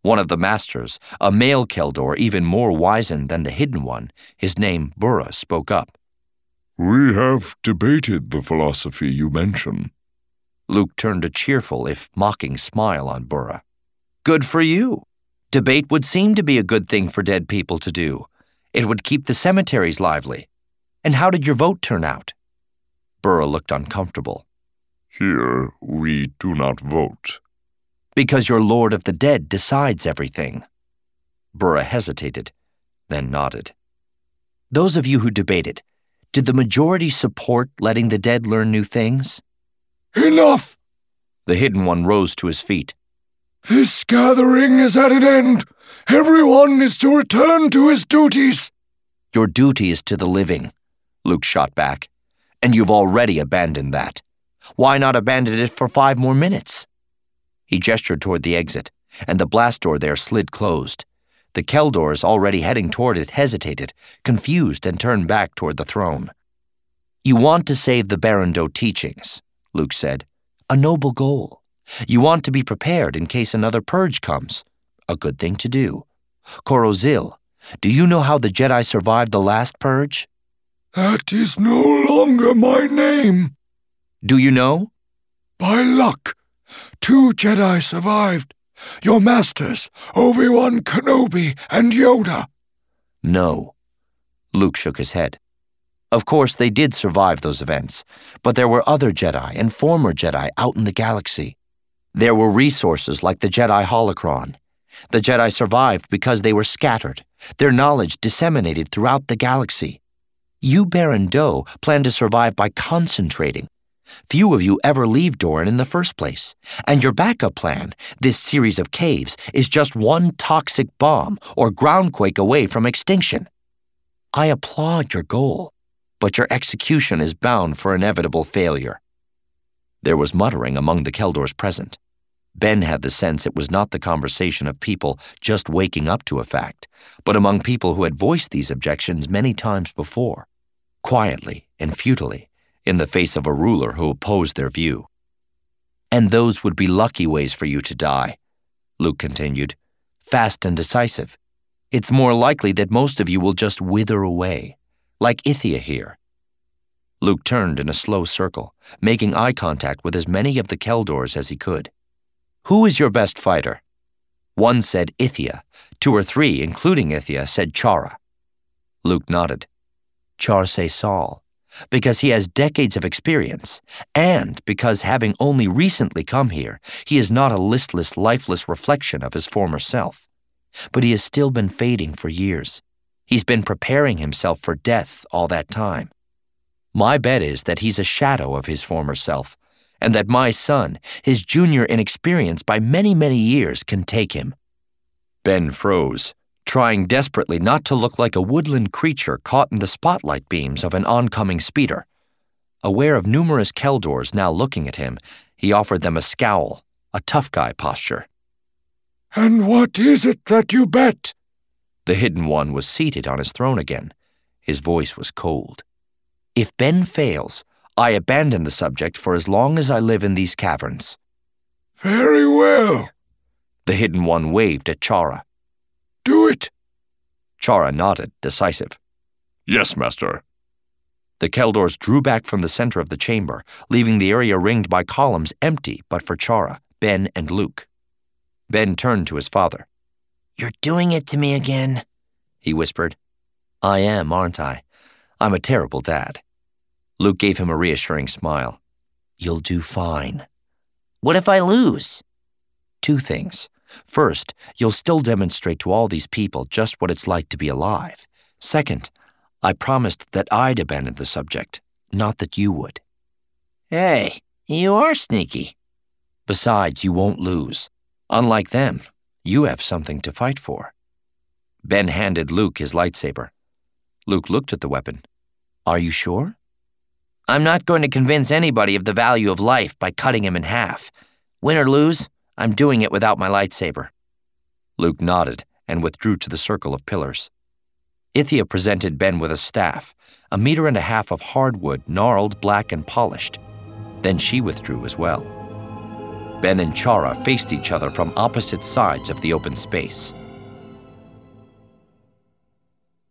One of the masters, a male Keldor even more wizened than the Hidden One, his name Burra, spoke up. "We have debated the philosophy you mention." Luke turned a cheerful, if mocking, smile on Burra. "Good for you. Debate would seem to be a good thing for dead people to do. It would keep the cemeteries lively. And how did your vote turn out?" Burra looked uncomfortable. "Here we do not vote." "Because your Lord of the Dead decides everything." Burra hesitated, then nodded. "Those of you who debated, did the majority support letting the dead learn new things?" "Enough!" The Hidden One rose to his feet. "This gathering is at an end. Everyone is to return to his duties." "Your duty is to the living," Luke shot back, "and you've already abandoned that. Why not abandon it for 5 more minutes?" He gestured toward the exit, and the blast door there slid closed. The Keldors already heading toward it hesitated, confused, and turned back toward the throne. "You want to save the Barrandot teachings," Luke said. "A noble goal. You want to be prepared in case another purge comes. A good thing to do. Korozil, do you know how the Jedi survived the last purge?" "That is no longer my name." "Do you know?" "By luck. 2 Jedi survived. Your masters, Obi-Wan Kenobi and Yoda." "No." Luke shook his head. Of course, they did survive those events, but there were other Jedi and former Jedi out in the galaxy. There were resources like the Jedi Holocron. The Jedi survived because they were scattered, their knowledge disseminated throughout the galaxy. You Barrandot plan to survive by concentrating. Few of you ever leave Doran in the first place, and your backup plan, this series of caves, is just one toxic bomb or groundquake away from extinction. I applaud your goal, but your execution is bound for inevitable failure." There was muttering among the Keldors present. Ben had the sense it was not the conversation of people just waking up to a fact, but among people who had voiced these objections many times before, quietly and futilely, in the face of a ruler who opposed their view. "And those would be lucky ways for you to die," Luke continued, "fast and decisive. It's more likely that most of you will just wither away, like Ithia here." Luke turned in a slow circle, making eye contact with as many of the Keldors as he could. "Who is your best fighter?" One said Ithia. 2 or 3, including Ithia, said Chara. Luke nodded. "Char say Saul, because he has decades of experience, and because having only recently come here, he is not a listless, lifeless reflection of his former self. But he has still been fading for years. He's been preparing himself for death all that time. My bet is that he's a shadow of his former self, and that my son, his junior in experience by many, many years, can take him." Ben froze, trying desperately not to look like a woodland creature caught in the spotlight beams of an oncoming speeder. Aware of numerous Keldors now looking at him, he offered them a scowl, a tough guy posture. "And what is it that you bet?" The Hidden One was seated on his throne again. His voice was cold. "If Ben fails, I abandon the subject for as long as I live in these caverns." "Very well." The Hidden One waved at Chara. "Do it." Chara nodded, decisive. "Yes, Master." The Keldors drew back from the center of the chamber, leaving the area ringed by columns empty but for Chara, Ben, and Luke. Ben turned to his father. "You're doing it to me again," he whispered. "I am, aren't I? I'm a terrible dad." Luke gave him a reassuring smile. "You'll do fine." "What if I lose?" "2 things. First, you'll still demonstrate to all these people just what it's like to be alive. Second, I promised that I'd abandon the subject, not that you would." "Hey, you are sneaky." "Besides, you won't lose. Unlike them, you have something to fight for." Ben handed Luke his lightsaber. Luke looked at the weapon. "Are you sure?" "I'm not going to convince anybody of the value of life by cutting him in half. Win or lose, I'm doing it without my lightsaber." Luke nodded and withdrew to the circle of pillars. Ithia presented Ben with a staff, 1.5 meters of hardwood, gnarled, black, and polished. Then she withdrew as well. Ben and Chara faced each other from opposite sides of the open space.